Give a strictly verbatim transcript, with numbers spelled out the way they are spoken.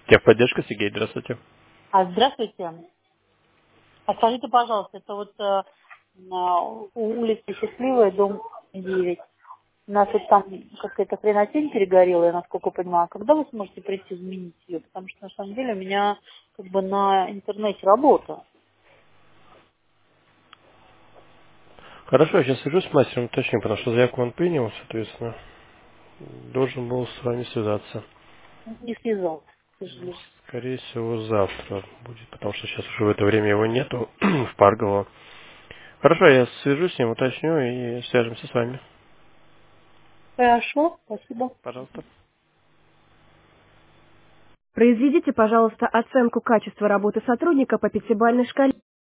Техподдержка, Сергей, здравствуйте. А, здравствуйте. А скажите, пожалуйста, это вот э, на у- улица Счастливая, дом девять. У нас вот там какая-то хренотень перегорела, я насколько понимаю. Когда вы сможете прийти изменить ее? Потому что на самом деле у меня как бы на интернете работа. Хорошо, я сейчас свяжусь с мастером, уточню, потому что заявку он принял, соответственно, должен был с вами связаться. Не связался, к сожалению. Скорее всего, завтра будет, потому что сейчас уже в это время его нету, в Паргово. Хорошо, я свяжусь с ним, уточню и свяжемся с вами. Хорошо, спасибо. Пожалуйста. Произведите, пожалуйста, оценку качества работы сотрудника по пятибалльной шкале.